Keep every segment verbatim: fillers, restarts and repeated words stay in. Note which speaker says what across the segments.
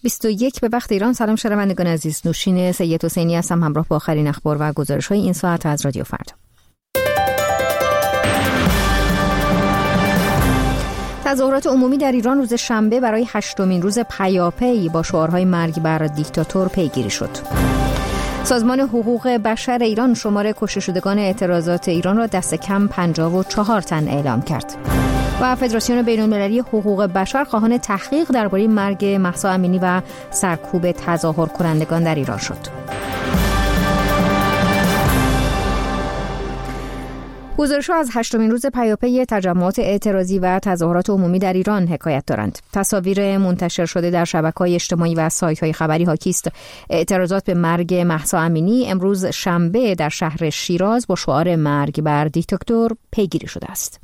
Speaker 1: بیست و یک به وقت ایران. سلام شنوندگان عزیز، نوشین سید حسینی هستم همراه با آخرین اخبار و گزارش‌های این ساعت از رادیو فردا. تظاهرات عمومی در ایران روز شنبه برای هشتمین روز پیاپی با شعارهای مرگ بر دیکتاتور پیگیری شد. سازمان حقوق بشر ایران شمار کشته شدگان اعتراضات ایران را دست کم پنجاه و چهار تن اعلام کرد. و فدراسیون بین‌المللی حقوق بشر خواهان تحقیق درباره مرگ مهسا امینی و سرکوب تظاهر کنندگان در ایران شد. گزارش‌ها از هشتمین روز پیاپی تجمعات اعتراضی و تظاهرات عمومی در ایران حکایت دارند. تصاویر منتشر شده در شبکه‌های اجتماعی و سایت‌های خبری حاکی است اعتراضات به مرگ مهسا امینی امروز شنبه در شهر شیراز با شعار مرگ بر دیکتاتور پیگیری شده است.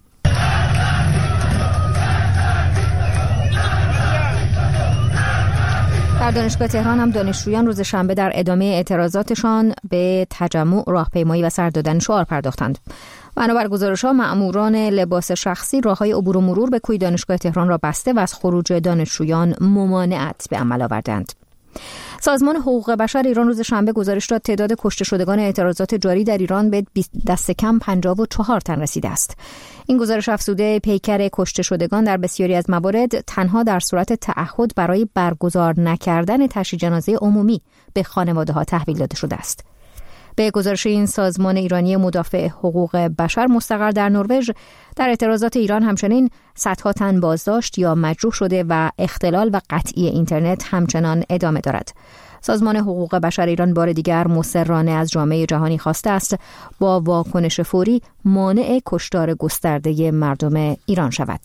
Speaker 1: در دانشگاه تهران هم دانشجویان روز شنبه در ادامه اعتراضاتشان به تجمع، راهپیمایی و سر دادن شعار پرداختند. بنابر گزارش‌ها مأموران لباس شخصی راه‌های عبور و مرور به کوی دانشگاه تهران را بسته و از خروج دانشجویان ممانعت به عمل آوردند. سازمان حقوق بشر ایران روز شنبه گزارش داد تعداد کشته شدگان اعتراضات جاری در ایران به دست کم پنجاه و چهار تن رسیده است. این گزارش افزوده پیکر کشته شدگان در بسیاری از موارد تنها در صورت تعهد برای برگزار نکردن تشییع جنازه عمومی به خانواده‌ها تحویل داده شده است. به گزارش این سازمان ایرانی مدافع حقوق بشر مستقر در نروژ، در اعتراضات ایران همچنین صدها تن بازداشت یا مجروح شده و اختلال و قطعی اینترنت همچنان ادامه دارد. سازمان حقوق بشر ایران بار دیگر مصرانه از جامعه جهانی خواسته است با واکنش فوری مانع کشتار گسترده مردم ایران شود.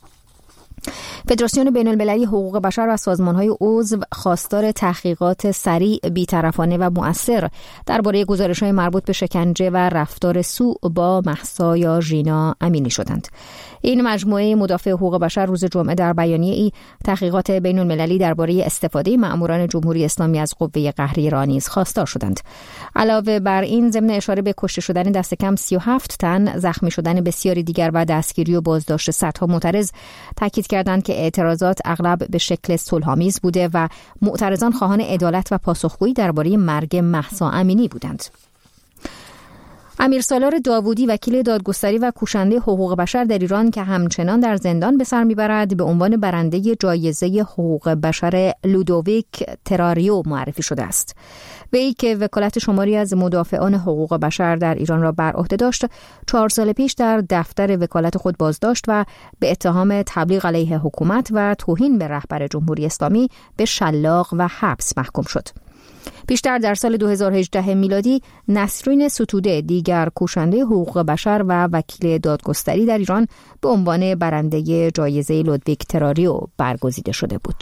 Speaker 1: فدراسیون بین‌المللی حقوق بشر و سازمان‌های عضو خواستار تحقیقات سریع، بی‌طرفانه و مؤثر درباره گزارش‌های مربوط به شکنجه و رفتار سوء با مهسا یا ژینا امینی شدند. این مجموعه مدافع حقوق بشر روز جمعه در بیانیه‌ای تحقیقات بین‌المللی درباره استفاده مأموران جمهوری اسلامی از قوه قهری را نیز خواستار شدند. علاوه بر این، ضمن اشاره به کشته شدن دست کم سی و هفت تن، زخمی شدن بسیاری دیگر و دستگیری و بازداشت صدها معترض، تاکید کردند که اعتراضات اغلب به شکل صلح‌آمیز بوده و معترضان خواهان عدالت و پاسخگویی درباره مرگ مهسا امینی بودند. امیرسالار داوودی، وکیل دادگستری و کوشنده حقوق بشر در ایران که همچنان در زندان به سر میبرد، به عنوان برنده جایزه حقوق بشر لودویک تراریو معرفی شده است. وی که وکالت شماری از مدافعان حقوق بشر در ایران را بر عهده داشت، چهار سال پیش در دفتر وکالت خود بازداشت و به اتهام تبلیغ علیه حکومت و توهین به رهبر جمهوری اسلامی به شلاق و حبس محکوم شد. پیشتر در سال دو هزار و هجده میلادی نسرین ستوده، دیگر کوشنده حقوق بشر و وکیل دادگستری در ایران، به عنوان برنده جایزه لودویک تراریو برگزیده شده بود.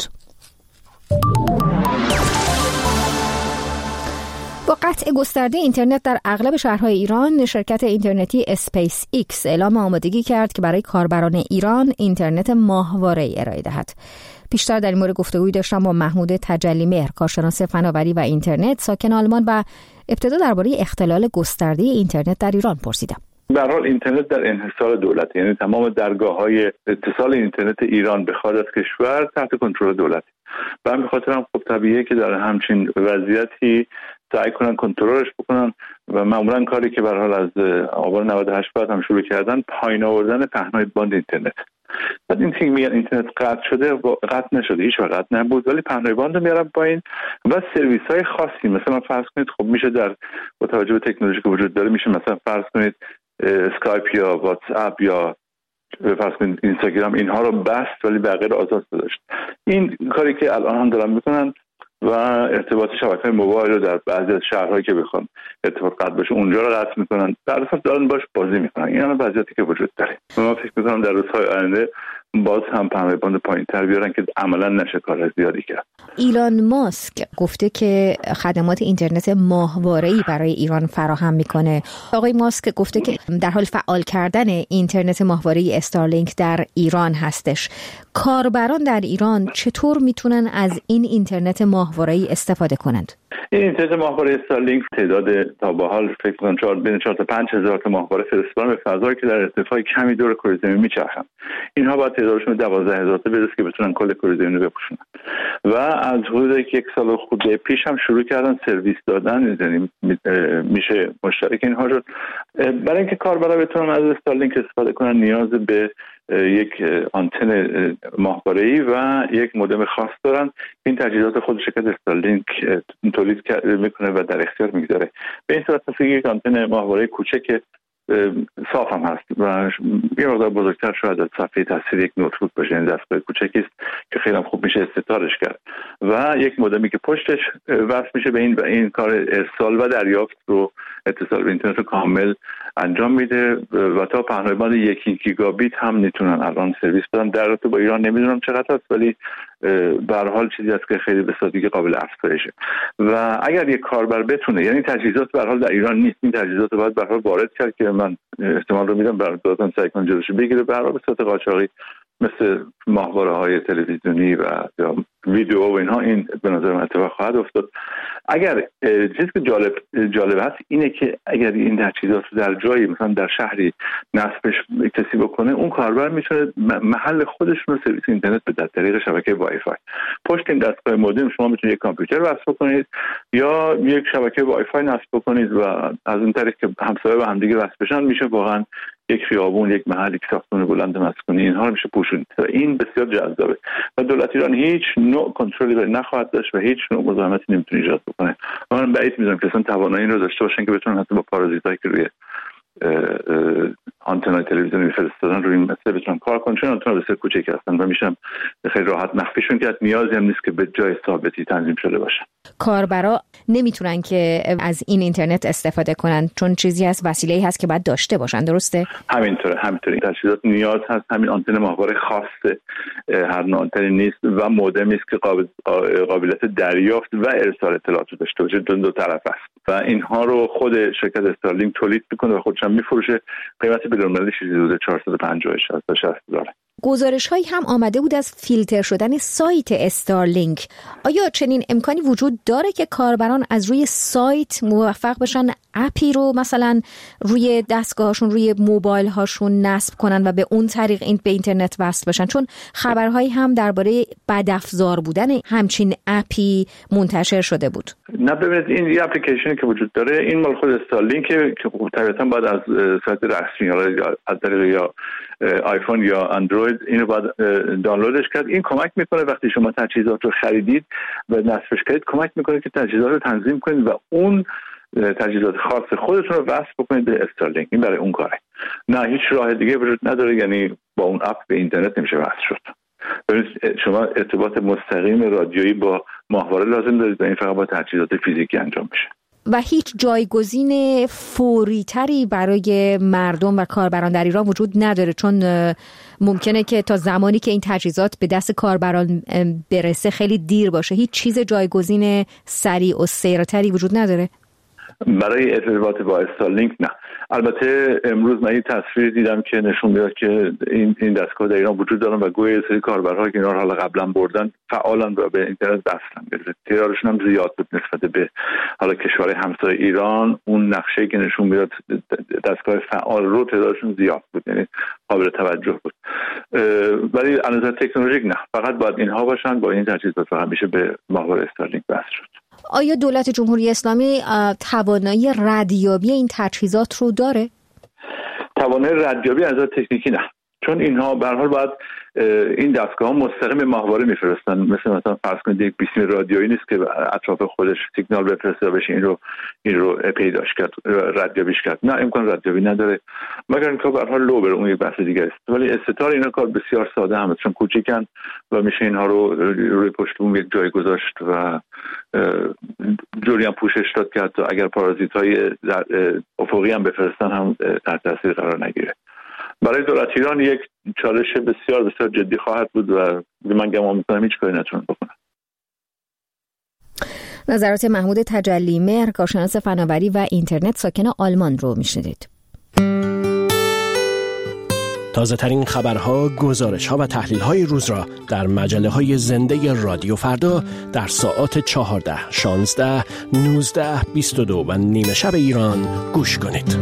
Speaker 1: با قطع گسترده اینترنت در اغلب شهرهای ایران، شرکت اینترنتی اسپیس ایکس اعلام آمادگی کرد که برای کاربران ایران اینترنت ماهواره‌ای ارائه دهد. بیشتر در این مورد گفتگویی داشتم با محمود تجلیمهر، کارشناس فناوری و اینترنت ساکن آلمان، و ابتدا درباره اختلال گسترده اینترنت در ایران پرسیدم.
Speaker 2: به هر حال اینترنت در انحصار دولت، یعنی تمام درگاه‌های اتصال اینترنت ایران به خارج از کشور تحت کنترل دولت. و همین خاطر هم خب طبیعیه که در همچین وضعیتی سعی کنن کنترلش بکنن و معمولا کاری که به هر حال از آبان نود و هشت بعد هم شروع کردن، پایین آوردن پهنای باند اینترنت. بعد این تیم میگن اینترنت قطع شده، و قطع نشده، هیچ وقت قطع نبود، ولی پهنای باند رو میارن پایین و سرویس های خاصی مثلا فرض کنید خب میشه در با توجه به تکنولوژی که وجود داره میشه مثلا فرض کنید اسکایپ یا واتس اپ یا فرض کنید اینستاگرام، اینها رو بست ولی بقیه رو آزاد گذاشت. این کاری که الان هم دارن میکنن و ارتباط شبکه‌های موبایل رو در بعضی از شهرهایی که بخوان ارتباط قطع بشه اونجا رو قطع میکنن، در اصل دارن باش بازی میکنن. این هم وضعیتی که وجود داره. من فکر میکنم در روزهای آینده باز هم پهنای باند پایین‌تر بیارن که عملاً نشه کار زیادی کرد.
Speaker 1: ایلان ماسک گفته که خدمات اینترنت ماهواره‌ای برای ایران فراهم میکنه. آقای ماسک گفته که در حال فعال کردن اینترنت ماهواره‌ای استارلینک در ایران هستش. کاربران در ایران چطور میتونن از این اینترنت ماهواره‌ای استفاده کنند؟
Speaker 2: این اینترنت ماهواره استارلینک تعداد تا به حال فکر کنم چهار بین چهار تا پنج هزار تا ماهواره فرستادن به فضایی که در ارتفاع کمی دور کره زمین میچرخن. اینها باید تعدادشون دوازده هزار تا برسه که بتونن کل کره زمین رو بپوشونن. و از حدود یک سال خورده پیش هم شروع کردن سرویس دادن، یعنی میشه مشترک اینها شد. برای اینکه کاربرا بتونن از استارلینک استفاده کنن نیاز به یک آنتن ماهواره‌ای و یک مودم خاص دارن. این تجهیزات خود شرکت استارلینک تولید میکنه و در اختیار میگذاره. به این صورت هست که یک آنتن ماهواره‌ای کوچک صاف هم هست و یه مقدار بزرگتر شاید از صفحه تصویر یک نوتبوک باشه، این دستگاه کوچکی است که خیلی هم خوب میشه استعارش کرد و یک مودمی که پشتش وصل میشه به این و این کار ارسال و دریافت رو اتصال به اینترنت رو کامل انجام میده و تا پهنای باند یک گیگابیت هم میتونن الان سرویس بدن. در رابطه با ایران نمیدونم چقدر هست، ولی به هر حال چیزی است که خیلی به سادگی قابل افزایشه و اگر یک کاربر بتونه، یعنی تجهیزات به هر حال در ایران نیست، این تجهیزات رو باید به هر حال وارد کرد که من احتمال رو میدم برای دادن سعی کنن جلوشو بگیره. به هر حال به صورت قاچاقی مثل ماهواره‌های تلویزیونی و یا ویدیو و اینها این به نظر من اتفاق خواهد افتاد. اگر چیزی که جالب جالب هست اینه که اگر این تجهیزات رو در جایی مثلا در شهری نصبش کسی بکنه، اون کاربر میتونه محل خودش رو سرویس اینترنت بده از طریق شبکه وای فای. پشت این دستگاه مودم شما میتونید یک کامپیوتر وصل بکنید یا یک شبکه وای فای نصب بکنید و از اون طریق که همسایه با همدیگه وصل بشن میشه واقعا یک خیابون، یک محل، یک ساختمان بلند مسکونی اینها رو میشه پوشوند. این بسیار جذابه و دولت ایران هیچ نوع کنترلی نخواهد داشت و هیچ نوع مزاحمتی نمیتونه ایجاد بکنه. من بعید میدونم که اصلا توانایی این رو داشته باشن که بتونن حتی با پارازیتایی که روی آنتنای تلویزیونی فرستادن روی این مسئله بتونن کار کنن، چون آنتنا بسیار کوچیک هستن و میشن خیلی راحت مخفیشون کرد. نیازی هم نیست که به جای ثابتی تنظیم شده باشن.
Speaker 1: کاربرا نمیتونن که از این اینترنت استفاده کنن چون چیزی هست، وسیله‌ای هست که باید داشته باشن، درسته؟
Speaker 2: همینطوره همینطوره این تجهیزات نیاز هست همین آنتن ماهواره خاصه، هر نوع آنتنی نیست و مودمی است که قابل قابلیت دریافت و ارسال اطلاعات رو داشته باشه، دو, دو طرف است و اینها رو خود شرکت استارلینک تولید میکنه و خودش هم میفروشه. قیمت بین‌المللی چیزی حدود چهارصد و پنجاه تا شصت دلار.
Speaker 1: گزارش هایی هم آمده بود از فیلتر شدن سایت استارلینک. آیا چنین امکانی وجود داره که کاربران از روی سایت موفق بشن اپی رو مثلا روی دستگاهشون، روی موبایل هاشون نصب کنن و به اون طریق این به اینترنت وصل بشن؟ چون خبرهایی هم درباره بدافزار بودن همچین اپی منتشر شده بود.
Speaker 2: نه ببینید، این یه اپلیکیشنی که وجود داره، این مال خود استارلینک که طبیعتاً باید از سایت رسمی یا از طریق یا آیفون یا اندروید اینو باید دانلودش کرد. این کمک میکنه وقتی شما تجهیزات رو خریدید و نصبش کردید، کمک میکنه که تجهیزات رو تنظیم کنید و اون تجهیزات خاص خودتون رو وصل بکنید به استارلینک. این برای اون کاره، نه هیچ راه دیگه وجود نداره. یعنی با اون اپ به اینترنت نمیشه وصل شد. ببینید شما ارتباط مستقیم رادیویی با ماهواره لازم دارید و این فقط با تجهیزات فیزیکی انجام میشه
Speaker 1: و هیچ جایگزین فوری تری برای مردم و کاربران در ایران وجود نداره، چون ممکنه که تا زمانی که این تجهیزات به دست کاربران برسه خیلی دیر باشه. هیچ چیز جایگزین سریع و سریعتری وجود نداره
Speaker 2: برای ارتباط با استارلینک. نه، البته امروز من یه تصویر دیدم که نشون میداد که این این دستگاه در ایران وجود دارن و گویا سری کاربرها که اینا رو حالا قبلا بردن فعالن و به اینترنت وصلن. تعدادشون هم زیاد بود نسبت به حالا کشور همسایه ایران. اون نقشه که نشون میداد دستگاه فعال رو تعدادشون زیاد بود، یعنی قابل توجه بود. ولی از نظر تکنولوژیک نه، فقط باید اینها باشن. با این تجهیزات فقط میشه به ماهواره استارلینک وصل شد.
Speaker 1: آیا دولت جمهوری اسلامی توانایی ردیابی این تجهیزات رو داره؟
Speaker 2: توانایی ردیابی از نظر تکنیکی نه، چون اینها به هر حال باید این دستگاه ها مستقیم به ماهواره میفرستن. مثل مثلا فرض کنید یک بیسیم رادیویی نیست که اطراف خودش سیگنال بفرسته بشه این رو این رو پیداش کرد، ردیابیش کرد. نه، امکان ردیابی نداره مگر اینکه به هر حال لو بره، اون یک بحث دیگه است. ولی استتار اینا کار بسیار ساده هم، چون کوچیکن و میشه اینها رو روی پشت بوم یک جای گذاشت و جوری هم پوشش داد که حتی اگر پارازیت‌های افقی هم بفرستن هم تحت تاثیر قرار نگیره. برای دولت ایران یک چالش بسیار بسیار جدی خواهد بود و من گمان می‌کنم هیچ کاری نتونن بکنن.
Speaker 1: نظرات محمود تجلیمهر، کارشناس فناوری و اینترنت ساکن آلمان رو میشنیدید.
Speaker 3: تازه ترین خبرها، گزارش‌ها و تحلیل‌های روز را در مجله‌های زنده رادیو فردا در ساعات چهارده، شانزده، نوزده، بیست و دو و نیمه شب ایران گوش کنید.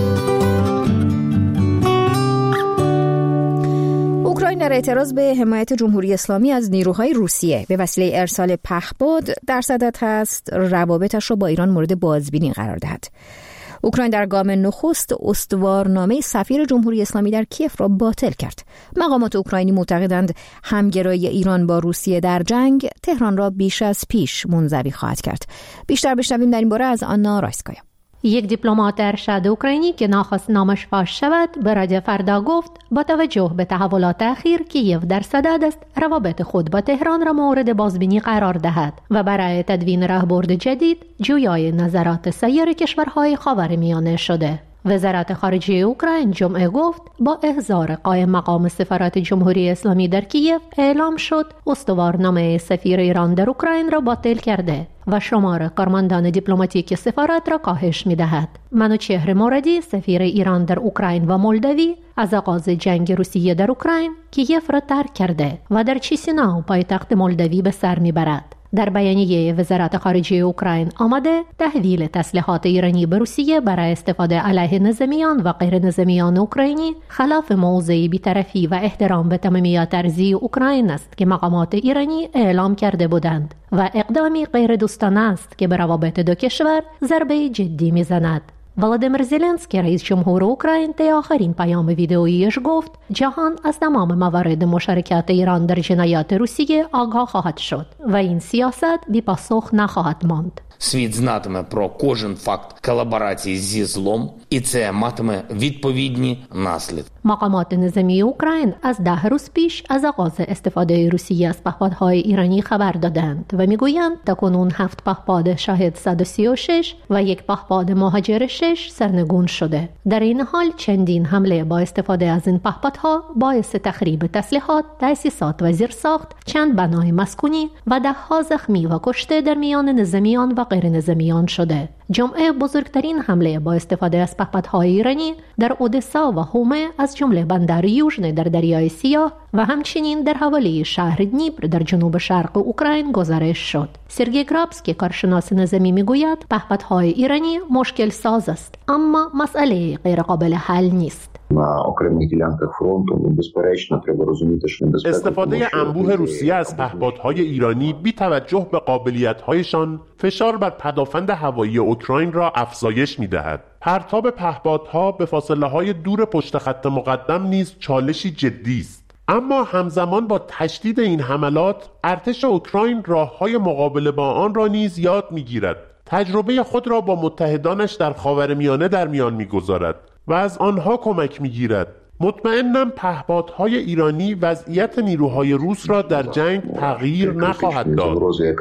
Speaker 1: اوکراین در اعتراض به حمایت جمهوری اسلامی از نیروهای روسیه به وسیله ارسال پهپاد در صدد است روابطش را با ایران مورد بازبینی قرار دهد. اوکراین در گام نخست استوارنامه سفیر جمهوری اسلامی در کیف را باطل کرد. مقامات اوکراینی معتقدند همگرایی ایران با روسیه در جنگ تهران را بیش از پیش منزوی خواهد کرد. بیشتر بشنویم در این باره از آنا رایسکایا.
Speaker 4: یک دیپلمات ارشد اوکراینی که ناخواست نامش فاش شود به رادیو فردا گفت با توجه به تحولات اخیر کیف در صدد است روابط خود با تهران را مورد بازبینی قرار دهد و برای تدوین راهبرد جدید جویای نظرات سایر کشورهای خاورمیانه شده. وزارت خارجه اوکراین جمعه گفت با احضار قائم مقام سفارت جمهوری اسلامی در کیف اعلام شد استوارنامه سفیر ایران در اوکراین را باطل کرده و شمار کارمندان دیپلماتیک سفارت را کاهش می‌دهد. منوچهر موردی سفیر ایران در اوکراین و مولداوی از آغاز جنگ روسیه در اوکراین کیف را ترک کرده و در چیسیناو پایتخت مولداوی به سر می‌برد. در بیانیه وزارت خارجه اوکراین آمده تحویل تسلیحات ایرانی به روسیه برای استفاده علیه نظامیان و غیر نظامیان اوکراینی خلاف موضع بی‌طرفی و احترام به تمامیت ارضی اوکراین است که مقامات ایرانی اعلام کرده بودند و اقدامی غیر دوستانه است که به روابط دو کشور ضربه جدی می‌زند. ولادیمیر زلنسکی رئیس جمهور اوکراین در آخرین پیام ویدئوییش گفت جهان از تمام موارد مشارکت ایران در جنایات روسیه آگاه خواهد شد و این سیاست بی پاسخ نخواهد ماند.
Speaker 5: Світ знатиме про кожен факт колаборації зі злом, і це матиме відповідні наслідки.
Speaker 4: مقامات نظامی اوکراین از ده روز پیش از آغاز استفاده روسیه از پهپادهای ایرانی خبر دادند و میگویند تاکنون هفت پهپاد شاهد صد و سی و شش و یک پهپاد مهاجر شش سرنگون شده. در این حال چندین حمله با استفاده از این پهپادها باعث تخریب تسلیحات، تأسیسات و زیرساخت، چند بنای مسکونی و ده‌ها زخمی و کشته در میان نظامیان و غیر نظامیان شده. جمعه بزرگترین حمله با استفاده از پهپادهای ایرانی در اودسا و هومه از جمله بندر یوژن در دریای سیاه و همچنین در حوالی شهر دنیپر در جنوب شرق اوکراین گزارش شد. سرگی گرابسکی کارشناس نظامی میگوید پهپادهای ایرانی مشکل ساز است اما مسئله غیر قابل حل نیست.
Speaker 6: استفاده انبوه روسیه از پهپادهای ایرانی بی توجه به قابلیت‌هایشان فشار بر پدافند هوایی اوکراین را افزایش می‌دهد. پرتاب پهپادها به فاصله‌های دور پشت خط مقدم نیز چالشی جدی است. اما همزمان با تشدید این حملات ارتش اوکراین راه‌های مقابله با آن را نیز یاد می‌گیرد. تجربه خود را با متحدانش در خاورمیانه در میان می‌گذارد و از آنها کمک می‌گیرد. مطمئنم پهپادهای ایرانی وضعیت نیروهای روس را در جنگ تغییر نخواهد داد.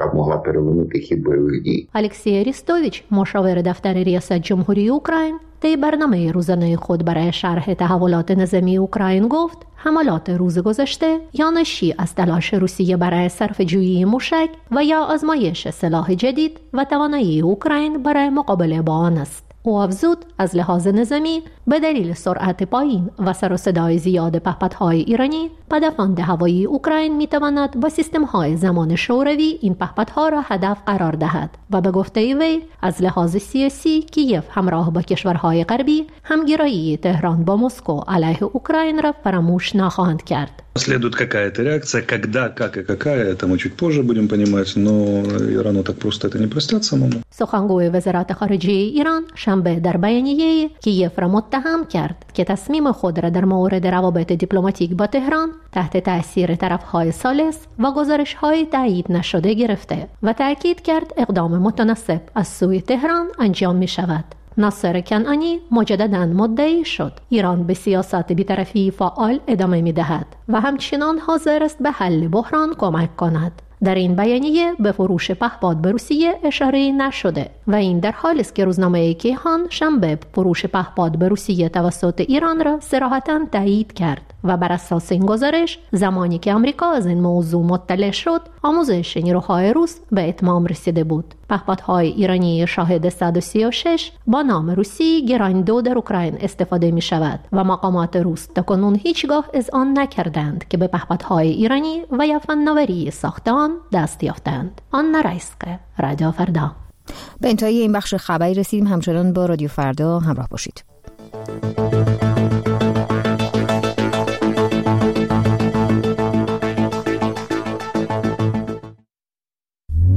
Speaker 4: الکسی اریستوویچ مشاور دفتر ریاست جمهوری اوکراین در برنامه روزانه خود برای شرح تحولات نظامی اوکراین گفت حملات روز گذشته یا ناشی از تلاش روسیه برای صرفه‌جویی موشک و یا آزمایش سلاح جدید و توانایی اوکراین برای مقابله با آن است. او افزود از لحاظ نظامی به دلیل سرعت پایین و سر و صدای زیاد پهپادهای ایرانی پدافند هوایی اوکراین میتواند با سیستم‌های زمان شوروی این پهپادها را هدف قرار دهد و به گفته وی از لحاظ سیاسی کیف همراه با کشورهای غربی همگرایی تهران با مسکو علیه اوکراین را فراموش نخواهند کرد.
Speaker 7: Следует какая-то реакция, когда, как и какая, это мы чуть позже будем понимать, но Ирану так просто это не простят самому.
Speaker 4: سخنگوی وزارت خارجه ایران شنبه در بیانیه کیف را متهم کرد که تصمیم خود را در مورد روابط دیپلماتیک با تهران تحت تأثیر طرف‌های ثالث و گزارش‌های تایید نشده گرفته و تأکید کرد اقدام متناسب از سوی تهران انجام می‌شود. ناصر کنعانی مجدداً مدعی شد ایران به سیاست بی‌طرفی فعال ادامه می‌دهد و همچنان حاضر است به حل بحران کمک کند. در این بیانیه به فروش پهپاد به روسیه اشاره نشده و این در حالی است که روزنامه کیهان شنبه فروش پهپاد به روسیه توسط ایران را صراحتاً تایید کرد. و بر اساس این گزارش زمانی که آمریکا از این موضوع مطلع شد، آموزش نیروهای روس به اتمام رسیده بود. پهپادهای ایرانی شاهد صد و سی و شش با نام روسی گراند دو در اوکراین استفاده می شود و مقامات روس تاکنون هیچگاه اذعان نکردند که به پهپادهای ایرانی و یا فناوری ساخت آن دست یافتند. آن رایسکه، رادیو فردا.
Speaker 1: به انتهای این بخش خبری رسیدیم. همچنان با رادیو فردا همراه باشید.